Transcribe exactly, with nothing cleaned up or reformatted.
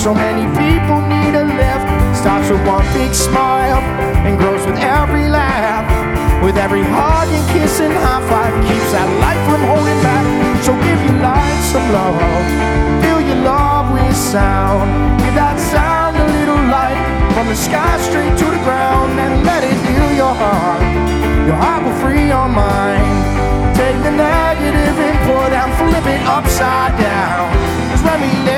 So many people need a lift. Starts with one big smile and grows with every laugh. With every hug and kiss and high five, keeps that light from holding back. So give your light some love, fill your love with sound. Give that sound a little light, from the sky straight to the ground, and let it heal your heart. Your heart will free your mind. Take the negative input and flip it upside down. 'Cause when we live